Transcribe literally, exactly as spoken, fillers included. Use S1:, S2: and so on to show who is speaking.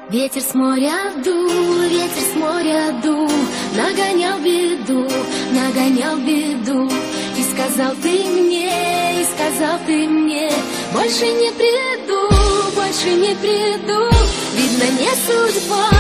S1: Ветер с моря дул, ветер с моря дул, нагонял беду, нагонял беду. И сказал ты мне, и сказал ты мне, больше не приду, больше не приду. Видно, не судьба,